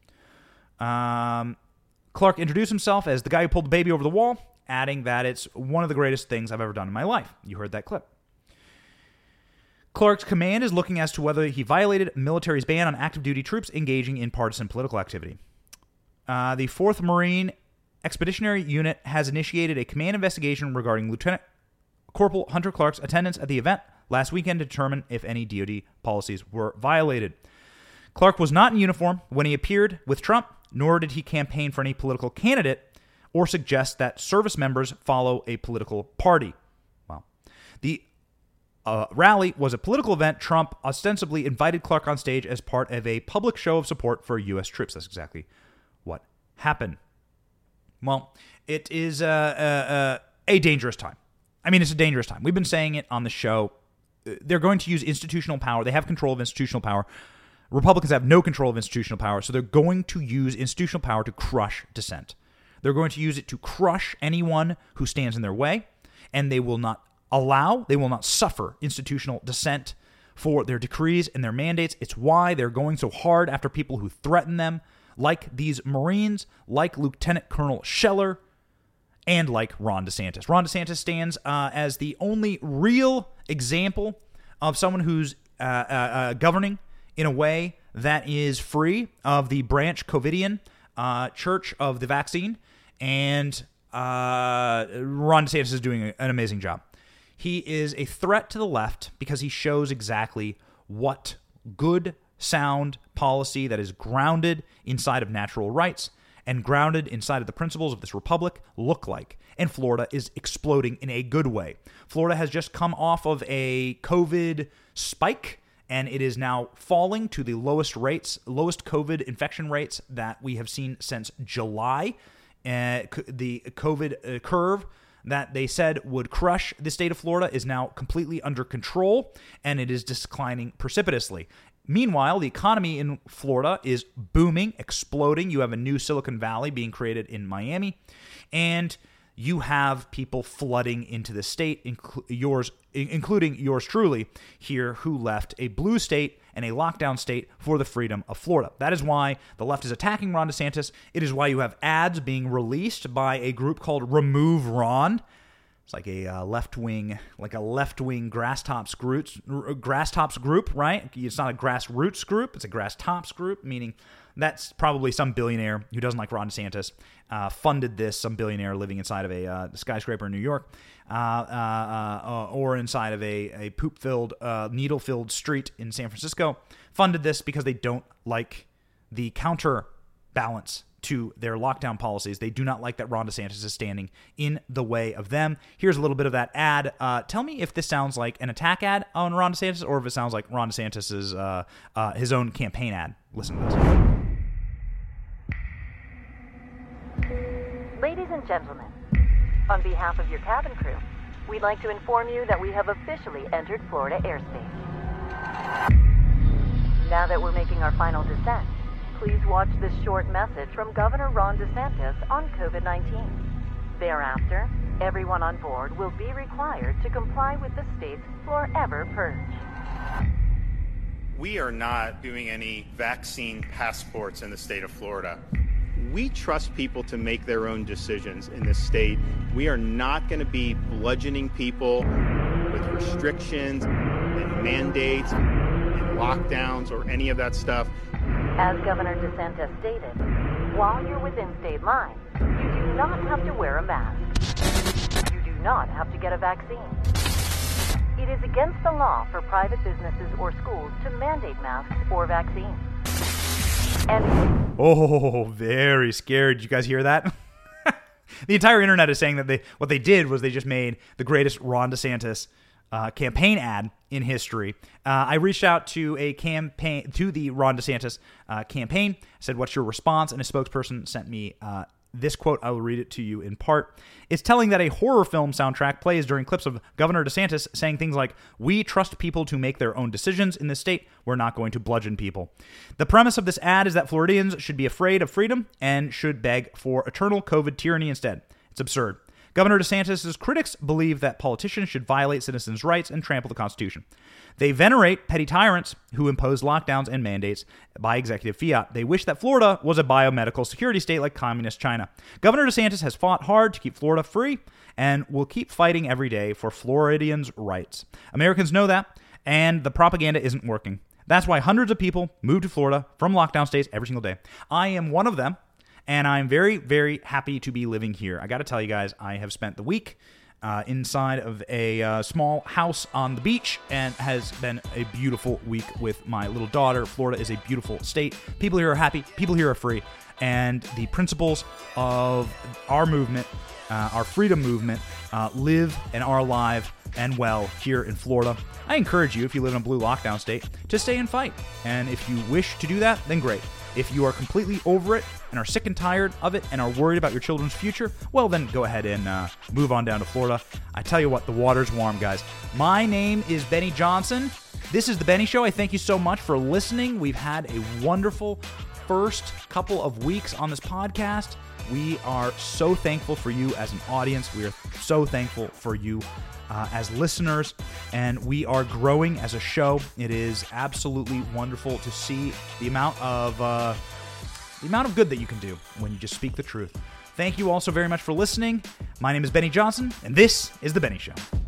Um, Clark introduced himself as the guy who pulled the baby over the wall, adding that it's one of the greatest things I've ever done in my life. You heard that clip. Clark's command is looking as to whether he violated military's ban on active duty troops engaging in partisan political activity. Uh, the fourth Marine Expeditionary Unit has initiated a command investigation regarding Lieutenant Corporal Hunter Clark's attendance at the event last weekend to determine if any D O D policies were violated. Clark was not in uniform when he appeared with Trump, nor did he campaign for any political candidate or suggest that service members follow a political party. Well, the Uh, rally was a political event. Trump ostensibly invited Clark on stage as part of a public show of support for U S troops. That's exactly what happened. Well, it is uh, uh, uh, a dangerous time. I mean, it's a dangerous time. We've been saying it on the show. They're going to use institutional power. They have control of institutional power. Republicans have no control of institutional power, so they're going to use institutional power to crush dissent. They're going to use it to crush anyone who stands in their way, and they will not allow, they will not suffer institutional dissent for their decrees and their mandates. It's why they're going so hard after people who threaten them, like these Marines, like Lieutenant Colonel Scheller, and like Ron DeSantis. Ron DeSantis stands uh, as the only real example of someone who's uh, uh, uh, governing in a way that is free of the Branch Covidian uh, Church of the Vaccine, and uh, Ron DeSantis is doing an amazing job. He is a threat to the left because he shows exactly what good, sound policy that is grounded inside of natural rights and grounded inside of the principles of this republic look like. And Florida is exploding in a good way. Florida has just come off of a COVID spike, and it is now falling to the lowest rates, lowest COVID infection rates that we have seen since July. Uh, the COVID curve that they said would crush the state of Florida is now completely under control, and it is declining precipitously. Meanwhile, the economy in Florida is booming, exploding. You have a new Silicon Valley being created in Miami, and you have people flooding into the state, inc- yours, including yours truly here, who left a blue state and a lockdown state for the freedom of Florida. That is why the left is attacking Ron DeSantis. It is why you have ads being released by a group called Remove Ron. It's like a uh, left-wing, like a left-wing grass tops group, grass tops group, right? It's not a grassroots group; it's a grass tops group, meaning that's probably some billionaire who doesn't like Ron DeSantis uh, funded this. Some billionaire living inside of a uh, skyscraper in New York, uh, uh, uh, or inside of a a poop-filled, uh, needle-filled street in San Francisco, funded this because they don't like the counterbalance to their lockdown policies. They do not like that Ron DeSantis is standing in the way of them. Here's a little bit of that ad. Uh, tell me if this sounds like an attack ad on Ron DeSantis or if it sounds like Ron DeSantis's uh, uh, his own campaign ad. Listen to this. Ladies and gentlemen, on behalf of your cabin crew, we'd like to inform you that we have officially entered Florida airspace. Now that we're making our final descent, please watch this short message from Governor Ron DeSantis on COVID nineteen. Thereafter, everyone on board will be required to comply with the state's forever purge. We are not doing any vaccine passports in the state of Florida. We trust people to make their own decisions in this state. We are not going to be bludgeoning people with restrictions and mandates and lockdowns or any of that stuff. As Governor DeSantis stated, while you're within state lines, you do not have to wear a mask. You do not have to get a vaccine. It is against the law for private businesses or schools to mandate masks or vaccines. And oh, very scared. Did you guys hear that? The entire internet is saying that they what they did was they just made the greatest Ron DeSantis Uh, campaign ad in history. Uh, I reached out to a campaign to the Ron DeSantis uh, campaign. I said, "What's your response?" And a spokesperson sent me uh, this quote. I will read it to you in part. It's telling that a horror film soundtrack plays during clips of Governor DeSantis saying things like, "We trust people to make their own decisions in this state. We're not going to bludgeon people." The premise of this ad is that Floridians should be afraid of freedom and should beg for eternal COVID tyranny instead. It's absurd. Governor DeSantis' critics believe that politicians should violate citizens' rights and trample the Constitution. They venerate petty tyrants who impose lockdowns and mandates by executive fiat. They wish that Florida was a biomedical security state like communist China. Governor DeSantis has fought hard to keep Florida free and will keep fighting every day for Floridians' rights. Americans know that, and the propaganda isn't working. That's why hundreds of people move to Florida from lockdown states every single day. I am one of them. And I'm very, very happy to be living here. I got to tell you guys, I have spent the week uh, inside of a uh, small house on the beach, and has been a beautiful week with my little daughter. Florida is a beautiful state. People here are happy. People here are free. And the principles of our movement, uh, our freedom movement, uh, live and are alive and well here in Florida. I encourage you, if you live in a blue lockdown state, to stay and fight. And if you wish to do that, then great. If you are completely over it and are sick and tired of it and are worried about your children's future, well, then go ahead and uh, move on down to Florida. I tell you what, the water's warm, guys. My name is Benny Johnson. This is The Benny Show. I thank you so much for listening. We've had a wonderful first couple of weeks on this podcast. We are so thankful for you as an audience. We are so thankful for you Uh, as listeners, and we are growing as a show. It is absolutely wonderful to see the amount of uh, the amount of good that you can do when you just speak the truth. Thank you all so very much for listening. My name is Benny Johnson, and this is The Benny Show.